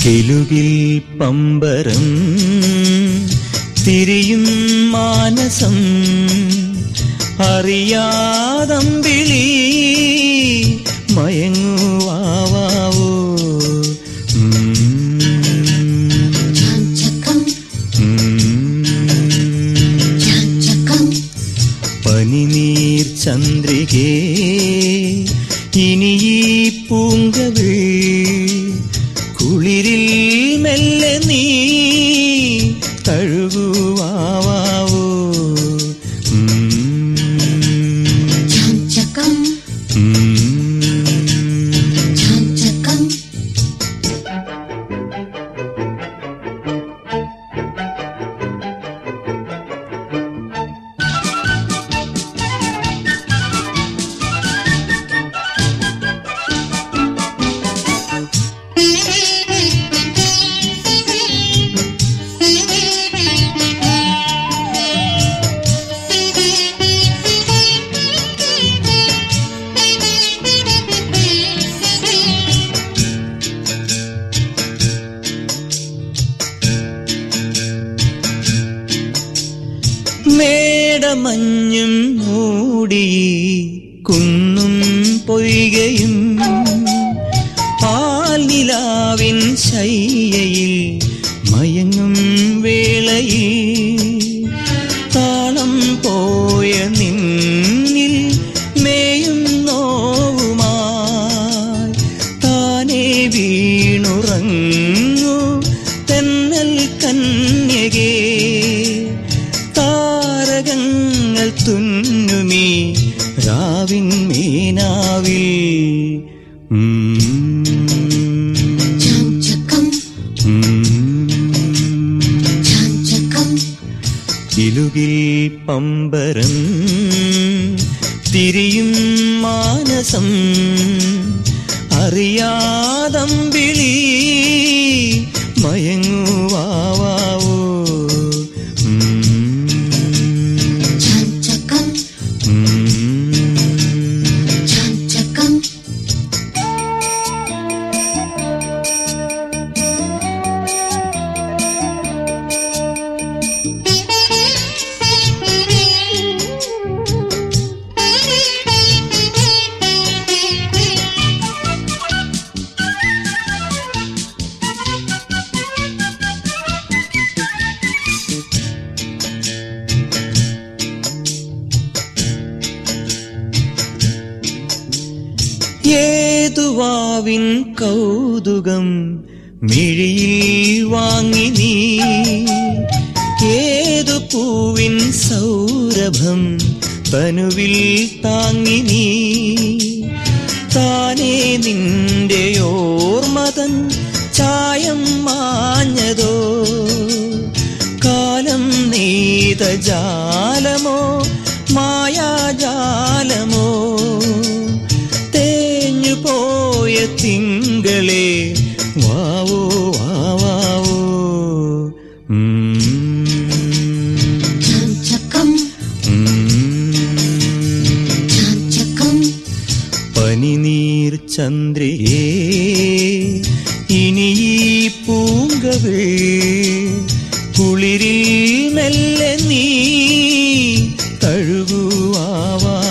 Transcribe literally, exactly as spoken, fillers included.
കിലുകിൽ പമ്പരം തിരിയും മാനസം അറിയാതമ്പിളി മയങ്ങുവാവോ. പനിനീർ ചന്ദ്രികേ ഇനി ഈ പൂങ്കവിൾ കുളിരിൽ മെല്ലെ നീ തഴുകുവാവോ. മേടമഞ്ഞും മൂടി കുന്നും പൊയ്കയും പാൽനിലാവിൻ ശയ്യയിൽ മയങ്ങും വേളയിൽ താളം പോയ നിന്നിൽ മേയും നോവുമായി താനേ വീണുറങ്ങു തെന്നൽ കന്യകേ. താരകങ്ങൾ തുന്നുമീ രാവിൻ മീനാവിൽ കിലുകിൽ പമ്പരം തിരിയും മാനസം അറിയാതമ്പിളി മയങ്ങുവാവോ. ഏതുവാവിൻ കൗതുകം മിഴിയിൽ വാങ്ങി നീ ഏതു പൂവിൻ സൗരഭം തനുവിൽ താങ്ങി നീ താനേ നിന്റെ ഓർമ്മതൻ ചായം മാഞ്ഞതോ കാലം നെയ്ത ജാലമോ മായാജാലമോ പോയ തിങ്കളേ വാവോ വാവോ. പനിനീർ ചന്ദ്രികേ ഇനി ഈ പൂങ്കവിൾ കുളിരിൽ മെല്ലെ നീ തഴുകുവാവോ.